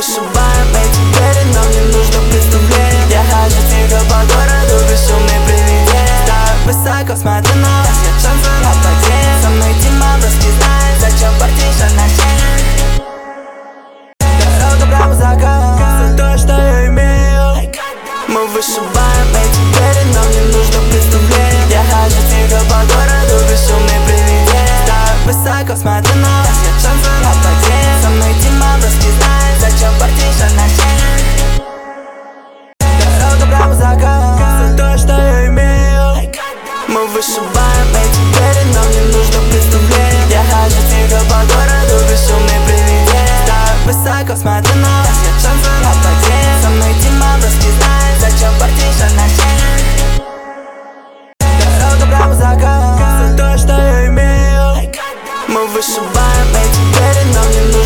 вышибаем эти двери, нам не нужно представление. Я хожу тихо по городу, бесшумный привидение. Ставь высоко, смотрю на вас, я шансы на падение. Со мной Дима Блэски знает, зачем портишь отношения. Дорога прямо за закат, все то, что я имею. Мы вышибаем эти двери, нам не нужно представление. Я хожу тихо по городу, бесшумный привидение. Ставь высоко, смотрю на вас, я шансы на падение. Со мной Дима Блэски знает, зачем портишь отношения. Дорога прямо за закат, все то, что я имею. Мы вышибаем эти двери, нам не нужно представление. Я хожу тихо по городу, бесшумный привидение. Ставь высоко, смотрю на вас, я шансы на падение. Со мной Дима Блэски знает, зачем портишь отношения. Дорога прямо за закат, все то, что я имею. Мы вышибаем эти двери, нам не нужно